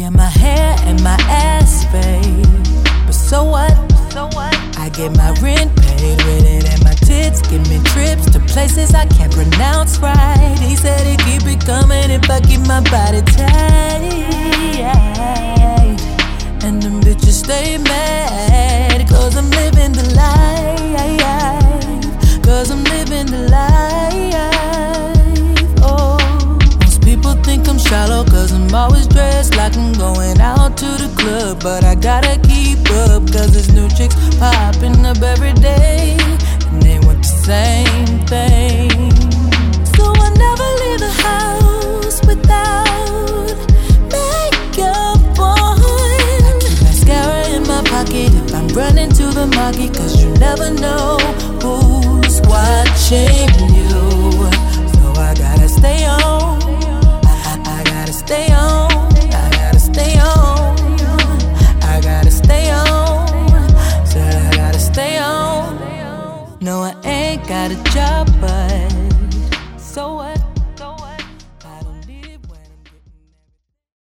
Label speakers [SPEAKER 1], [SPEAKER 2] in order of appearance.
[SPEAKER 1] Yeah, my hair and my ass fade, but so what? I get my rent paid with it, and my tits give me trips to places I can't pronounce right. He said he'd keep it coming if I keep my body tight. And them bitches stay mad, cause I'm living the life. Cause I'm living the life. Oh, most people think I'm shallow, cause I'm always dressed like I'm going out to the club. But I gotta keep up, cause there's new chicks popping up every day, and they want the same thing. So I never leave the house without makeup on. I keep mascara in my pocket if I'm running to the market, cause you never know who's watching you. So I gotta stay on. I gotta stay on. I gotta stay on. I gotta stay on. Said I gotta stay on. No, I ain't got a job, but